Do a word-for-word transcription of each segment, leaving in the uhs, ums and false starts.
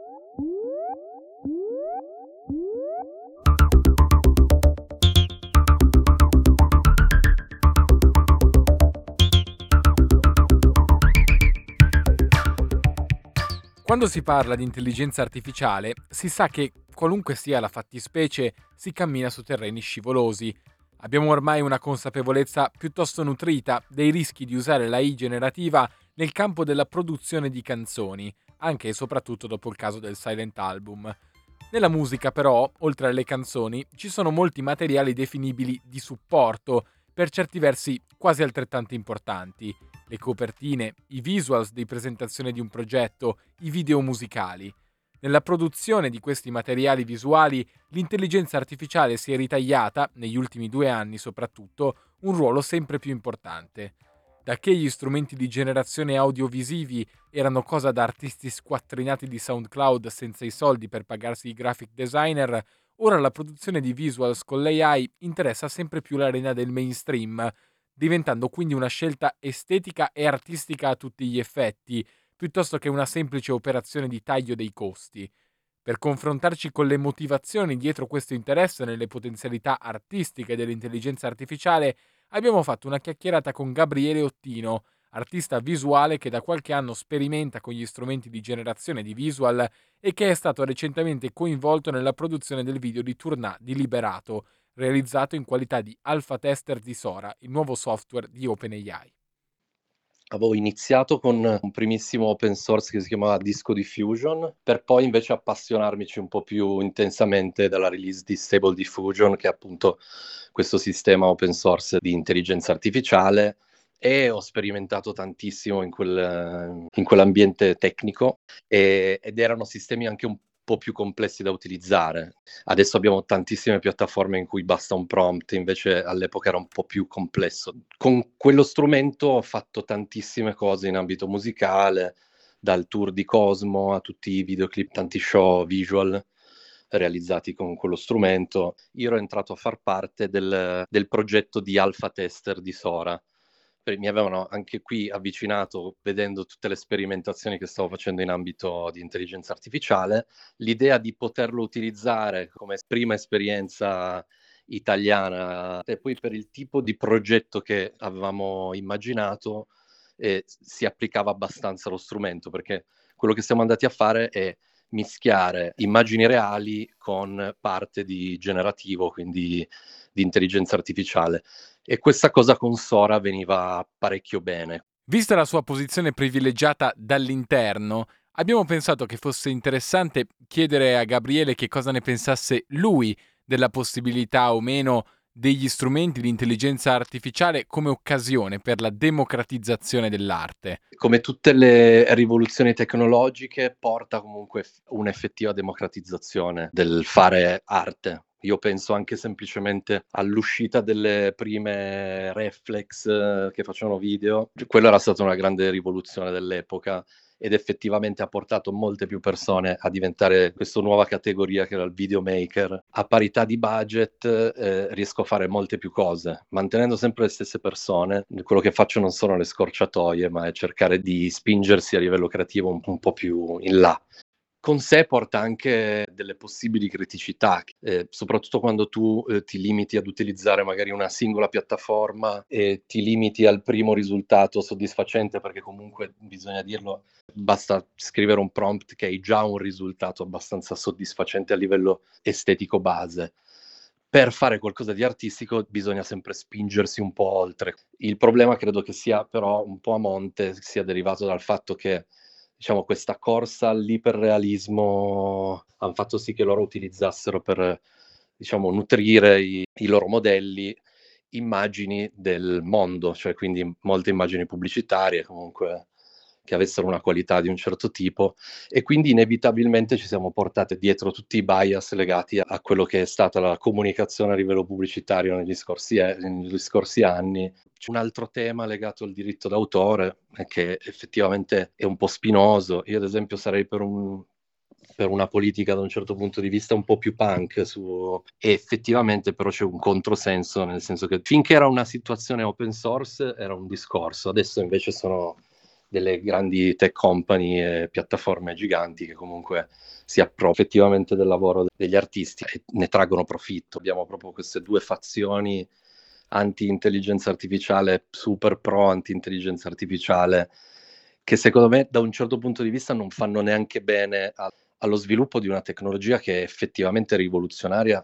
Quando si parla di intelligenza artificiale, si sa che, qualunque sia la fattispecie, si cammina su terreni scivolosi. Abbiamo ormai una consapevolezza piuttosto nutrita dei rischi di usare l'A I generativa nel campo della produzione di canzoni, anche e soprattutto dopo il caso del Silent Album. Nella musica, però, oltre alle canzoni, ci sono molti materiali definibili di supporto, per certi versi quasi altrettanto importanti: le copertine, i visuals di presentazione di un progetto, i video musicali. Nella produzione di questi materiali visuali, l'intelligenza artificiale si è ritagliata, negli ultimi due anni soprattutto, un ruolo sempre più importante. Da che gli strumenti di generazione audiovisivi erano cosa da artisti squattrinati di SoundCloud senza i soldi per pagarsi i graphic designer, ora la produzione di visuals con l'A I interessa sempre più l'arena del mainstream, diventando quindi una scelta estetica e artistica a tutti gli effetti, piuttosto che una semplice operazione di taglio dei costi. Per confrontarci con le motivazioni dietro questo interesse nelle potenzialità artistiche dell'intelligenza artificiale, abbiamo fatto una chiacchierata con Gabriele Ottino, artista visuale che da qualche anno sperimenta con gli strumenti di generazione di visual e che è stato recentemente coinvolto nella produzione del video di Tournà di Liberato, realizzato in qualità di alpha tester di Sora, il nuovo software di OpenAI. Avevo iniziato con un primissimo open source che si chiamava Disco Diffusion, per poi invece appassionarmici un po' più intensamente dalla release di Stable Diffusion, che è appunto questo sistema open source di intelligenza artificiale, e ho sperimentato tantissimo in, quel, in quell'ambiente tecnico e, ed erano sistemi anche un po' più complessi da utilizzare. Adesso abbiamo tantissime piattaforme in cui basta un prompt, invece all'epoca era un po' più complesso. Con quello strumento ho fatto tantissime cose in ambito musicale, dal tour di Cosmo a tutti i videoclip, tanti show visual realizzati con quello strumento. Io ero entrato a far parte del, del progetto di alpha tester di Sora. Mi avevano anche qui avvicinato vedendo tutte le sperimentazioni che stavo facendo in ambito di intelligenza artificiale, l'idea di poterlo utilizzare come prima esperienza italiana e poi per il tipo di progetto che avevamo immaginato eh, si applicava abbastanza allo strumento, perché quello che siamo andati a fare è mischiare immagini reali con parte di generativo, quindi di intelligenza artificiale. E questa cosa con Sora veniva parecchio bene. Vista la sua posizione privilegiata dall'interno, abbiamo pensato che fosse interessante chiedere a Gabriele che cosa ne pensasse lui della possibilità o meno degli strumenti di intelligenza artificiale come occasione per la democratizzazione dell'arte. Come tutte le rivoluzioni tecnologiche, porta comunque un'effettiva democratizzazione del fare arte. Io penso anche semplicemente all'uscita delle prime reflex eh, che facevano video. Quella era stata una grande rivoluzione dell'epoca ed effettivamente ha portato molte più persone a diventare questa nuova categoria che era il videomaker. A parità di budget eh, riesco a fare molte più cose, mantenendo sempre le stesse persone. Quello che faccio non sono le scorciatoie, ma è cercare di spingersi a livello creativo un, un po' più in là. Con sé porta anche delle possibili criticità, eh, soprattutto quando tu eh, ti limiti ad utilizzare magari una singola piattaforma e ti limiti al primo risultato soddisfacente, perché comunque bisogna dirlo, basta scrivere un prompt che hai già un risultato abbastanza soddisfacente a livello estetico base. Per fare qualcosa di artistico bisogna sempre spingersi un po' oltre. Il problema credo che sia però un po' a monte, sia derivato dal fatto che diciamo, questa corsa all'iperrealismo hanno fatto sì che loro utilizzassero per, diciamo, nutrire i, i loro modelli immagini del mondo, cioè quindi molte immagini pubblicitarie comunque che avessero una qualità di un certo tipo, e quindi inevitabilmente ci siamo portate dietro tutti i bias legati a, a quello che è stata la comunicazione a livello pubblicitario negli scorsi, negli scorsi anni. C'è un altro tema legato al diritto d'autore che effettivamente è un po' spinoso. Io ad esempio sarei per un per una politica da un certo punto di vista un po' più punk su... e effettivamente però c'è un controsenso, nel senso che finché era una situazione open source era un discorso, adesso invece sono delle grandi tech company e piattaforme giganti che comunque si appropriano effettivamente del lavoro degli artisti e ne traggono profitto. Abbiamo proprio queste due fazioni anti-intelligenza artificiale, super pro anti-intelligenza artificiale, che secondo me da un certo punto di vista non fanno neanche bene a- allo sviluppo di una tecnologia che è effettivamente rivoluzionaria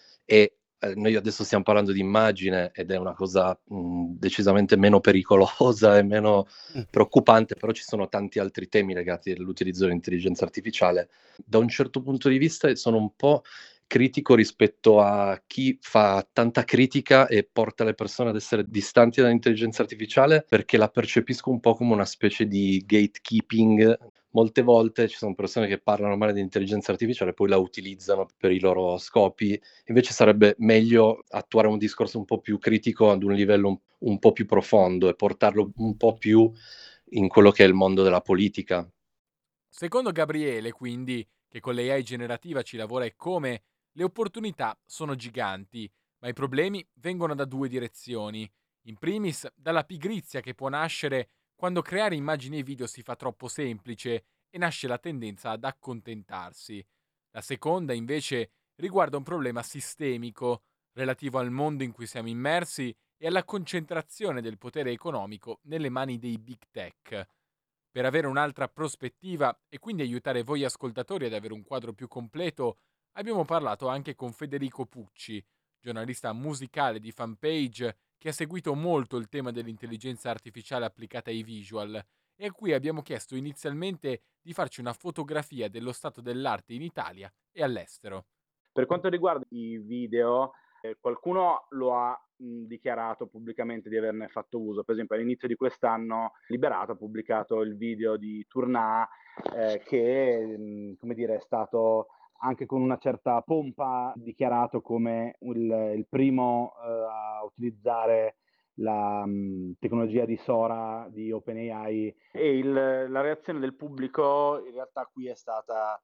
e eh, noi adesso stiamo parlando di immagine ed è una cosa mh, decisamente meno pericolosa e meno preoccupante, però ci sono tanti altri temi legati all'utilizzo dell'intelligenza artificiale. Da un certo punto di vista sono un po' critico rispetto a chi fa tanta critica e porta le persone ad essere distanti dall'intelligenza artificiale perché la percepisco un po' come una specie di gatekeeping. Molte volte ci sono persone che parlano male di intelligenza artificiale e poi la utilizzano per i loro scopi. Invece sarebbe meglio attuare un discorso un po' più critico ad un livello un, un po' più profondo e portarlo un po' più in quello che è il mondo della politica. Secondo Gabriele, quindi, che con l'A I generativa ci lavora e come, le opportunità sono giganti, ma i problemi vengono da due direzioni. In primis, dalla pigrizia che può nascere quando creare immagini e video si fa troppo semplice e nasce la tendenza ad accontentarsi. La seconda, invece, riguarda un problema sistemico, relativo al mondo in cui siamo immersi e alla concentrazione del potere economico nelle mani dei big tech. Per avere un'altra prospettiva e quindi aiutare voi ascoltatori ad avere un quadro più completo, abbiamo parlato anche con Federico Pucci, giornalista musicale di Fanpage che ha seguito molto il tema dell'intelligenza artificiale applicata ai visual e a cui abbiamo chiesto inizialmente di farci una fotografia dello stato dell'arte in Italia e all'estero. Per quanto riguarda i video, eh, qualcuno lo ha mh, dichiarato pubblicamente di averne fatto uso. Per esempio, all'inizio di quest'anno Liberato ha pubblicato il video di Tournà, eh, che mh, come dire, è stato anche con una certa pompa dichiarato come il, il primo eh, a utilizzare la mh, tecnologia di Sora di OpenAI, e il, la reazione del pubblico in realtà qui è stata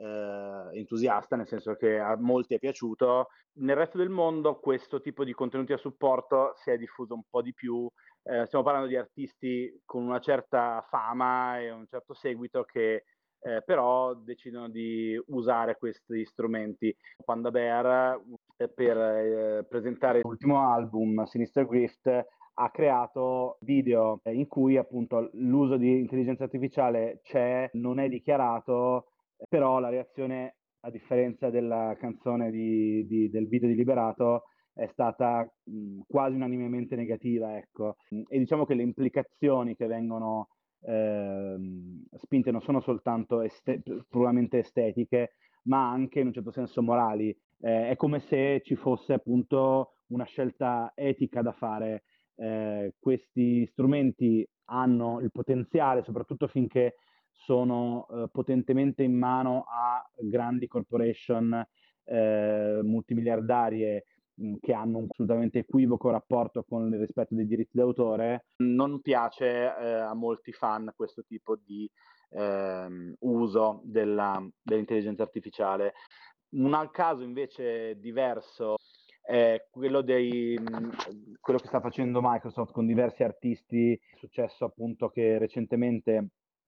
eh, entusiasta, nel senso che a molti è piaciuto. Nel resto del mondo questo tipo di contenuti a supporto si è diffuso un po' di più. Eh, stiamo parlando di artisti con una certa fama e un certo seguito che eh, però decidono di usare questi strumenti. Panda Bear, eh, per eh, presentare l'ultimo album, Sinister Grift, ha creato video in cui appunto l'uso di intelligenza artificiale c'è, non è dichiarato, però la reazione, a differenza della canzone di, di, del video di Liberato, è stata mh, quasi unanimemente negativa, ecco. E diciamo che le implicazioni che vengono ehm, spinte non sono soltanto este- puramente estetiche, ma anche in un certo senso morali. Eh, è come se ci fosse appunto una scelta etica da fare. Eh, questi strumenti hanno il potenziale, soprattutto finché sono eh, potentemente in mano a grandi corporation eh, multimiliardarie mh, che hanno un assolutamente equivoco rapporto con il rispetto dei diritti d'autore. Non piace eh, a molti fan questo tipo di ehm, uso della, dell'intelligenza artificiale. Un caso invece diverso è quello, dei, quello che sta facendo Microsoft con diversi artisti. È successo appunto che recentemente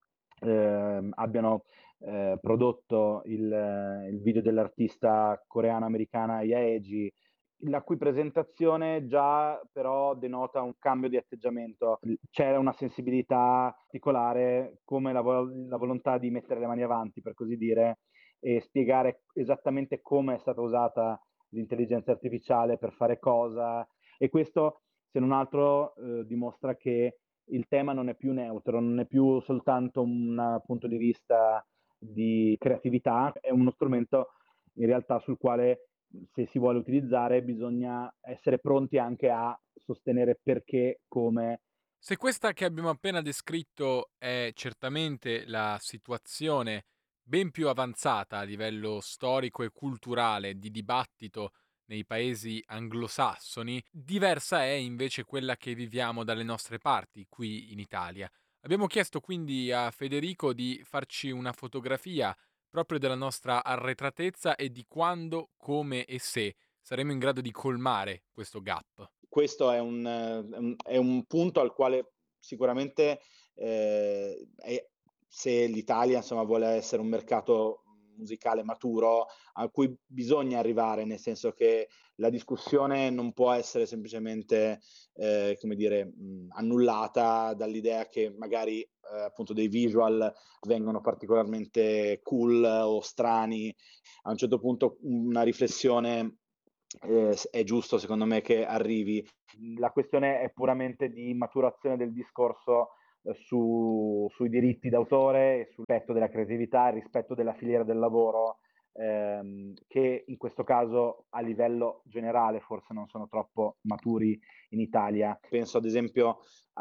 eh, abbiano eh, prodotto il, il video dell'artista coreano-americana Yaeji, la cui presentazione già però denota un cambio di atteggiamento. C'era una sensibilità particolare, come la, vo- la volontà di mettere le mani avanti, per così dire, e spiegare esattamente come è stata usata l'intelligenza artificiale per fare cosa. E questo, se non altro, eh, dimostra che il tema non è più neutro, non è più soltanto un punto di vista di creatività, è uno strumento in realtà sul quale, se si vuole utilizzare, bisogna essere pronti anche a sostenere perché, come. Se questa che abbiamo appena descritto è certamente la situazione ben più avanzata a livello storico e culturale di dibattito nei paesi anglosassoni, diversa è invece quella che viviamo dalle nostre parti, qui in Italia. Abbiamo chiesto quindi a Federico di farci una fotografia proprio della nostra arretratezza e di quando, come e se saremo in grado di colmare questo gap. Questo è un, è un, è un punto al quale sicuramente eh, è- se l'Italia insomma vuole essere un mercato musicale maturo a cui bisogna arrivare, nel senso che la discussione non può essere semplicemente, eh, come dire, mh, annullata dall'idea che magari eh, appunto dei visual vengono particolarmente cool o strani. A un certo punto una riflessione eh, è giusto, secondo me, che arrivi. La questione è puramente di maturazione del discorso eh, su- sui diritti d'autore, e sul rispetto della creatività, il rispetto della filiera del lavoro, ehm, che in questo caso a livello generale forse non sono troppo maturi in Italia. Penso ad esempio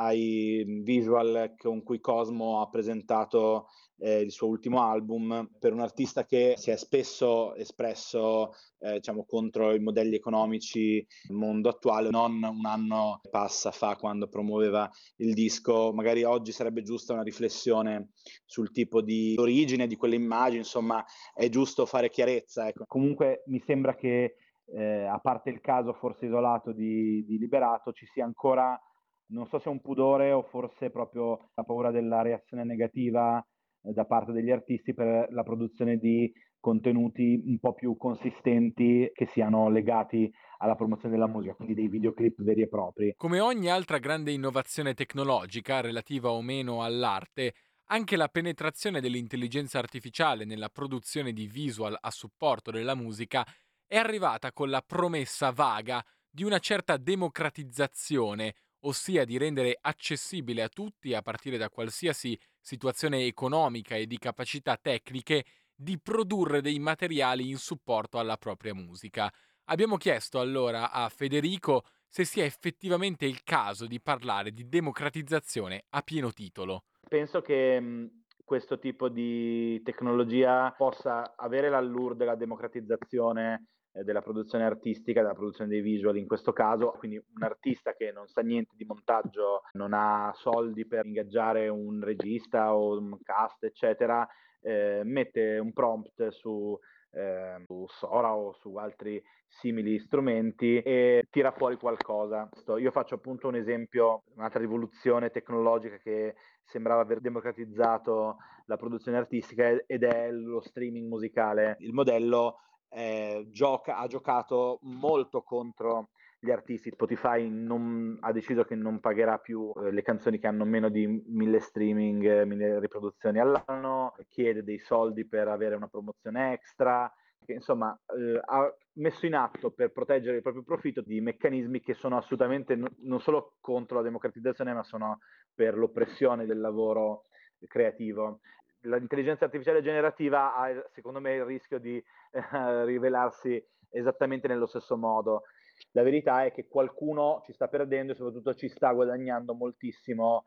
ai visual con cui Cosmo ha presentato eh, il suo ultimo album, per un artista che si è spesso espresso eh, diciamo, contro i modelli economici del mondo attuale, non un anno e passa fa quando promuoveva il disco. Magari oggi sarebbe giusta una riflessione sul tipo di origine di quelle immagini, insomma è giusto fare chiarezza. Ecco. Comunque mi sembra che eh, a parte il caso forse isolato di, di Liberato, ci sia ancora, non so se è un pudore o forse proprio la paura della reazione negativa eh, da parte degli artisti per la produzione di contenuti un po' più consistenti che siano legati alla promozione della musica, quindi dei videoclip veri e propri. Come ogni altra grande innovazione tecnologica, relativa o meno all'arte, anche la penetrazione dell'intelligenza artificiale nella produzione di visual a supporto della musica è arrivata con la promessa vaga di una certa democratizzazione, ossia di rendere accessibile a tutti, a partire da qualsiasi situazione economica e di capacità tecniche, di produrre dei materiali in supporto alla propria musica. Abbiamo chiesto allora a Federico se sia effettivamente il caso di parlare di democratizzazione a pieno titolo. Penso che mh, questo tipo di tecnologia possa avere l'allure della democratizzazione eh, della produzione artistica, della produzione dei visual in questo caso, quindi un artista che non sa niente di montaggio, non ha soldi per ingaggiare un regista o un cast, eccetera, eh, mette un prompt su, eh, su Sora o su altri simili strumenti e tira fuori qualcosa. Io faccio appunto un esempio, un'altra rivoluzione tecnologica che sembrava aver democratizzato la produzione artistica ed è lo streaming musicale. Il modello eh, gioca, ha giocato molto contro gli artisti. Spotify non, ha deciso che non pagherà più eh, le canzoni che hanno meno di mille streaming, eh, mille riproduzioni all'anno, chiede dei soldi per avere una promozione extra, che insomma eh, ha messo in atto per proteggere il proprio profitto di meccanismi che sono assolutamente no, non solo contro la democratizzazione, ma sono per l'oppressione del lavoro creativo. L'intelligenza artificiale generativa ha, secondo me, il rischio di eh, rivelarsi esattamente nello stesso modo. La verità è che qualcuno ci sta perdendo e soprattutto ci sta guadagnando moltissimo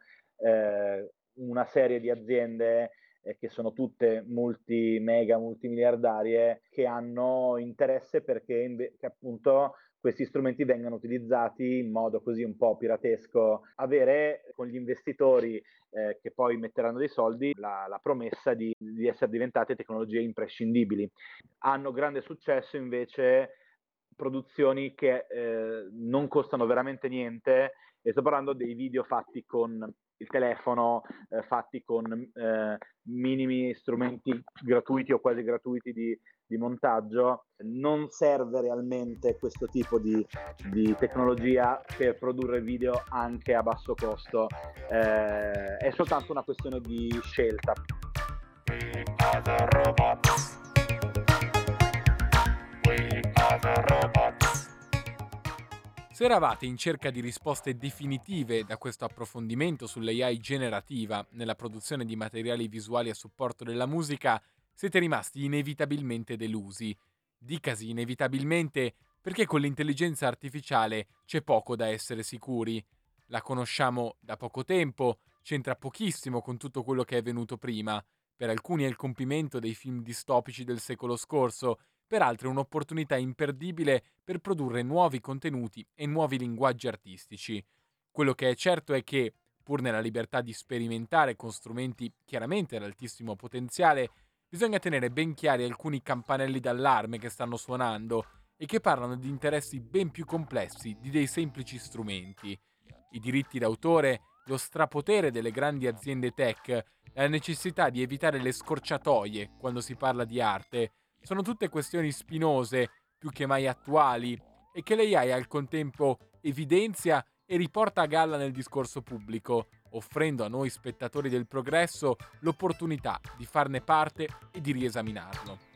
eh, una serie di aziende eh, che sono tutte multi, mega, multimiliardarie, che hanno interesse perché inve- che appunto questi strumenti vengano utilizzati in modo così un po' piratesco, avere con gli investitori eh, che poi metteranno dei soldi la, la promessa di, di essere diventate tecnologie imprescindibili. Hanno grande successo invece produzioni che eh, non costano veramente niente, e sto parlando dei video fatti con il telefono, eh, fatti con eh, minimi strumenti gratuiti o quasi gratuiti di, di montaggio. Non serve realmente questo tipo di, di tecnologia per produrre video anche a basso costo, eh, è soltanto una questione di scelta. We are the robots. We are the robots. Se eravate in cerca di risposte definitive da questo approfondimento sull'A I generativa nella produzione di materiali visuali a supporto della musica, siete rimasti inevitabilmente delusi. Dicasi inevitabilmente perché con l'intelligenza artificiale c'è poco da essere sicuri. La conosciamo da poco tempo, c'entra pochissimo con tutto quello che è venuto prima. Per alcuni è il compimento dei film distopici del secolo scorso, per altri è un'opportunità imperdibile per produrre nuovi contenuti e nuovi linguaggi artistici. Quello che è certo è che, pur nella libertà di sperimentare con strumenti chiaramente ad altissimo potenziale, bisogna tenere ben chiari alcuni campanelli d'allarme che stanno suonando e che parlano di interessi ben più complessi di dei semplici strumenti. I diritti d'autore lo strapotere delle grandi aziende tech, la necessità di evitare le scorciatoie quando si parla di arte, sono tutte questioni spinose, più che mai attuali, e che l'A I al contempo evidenzia e riporta a galla nel discorso pubblico, offrendo a noi spettatori del progresso l'opportunità di farne parte e di riesaminarlo.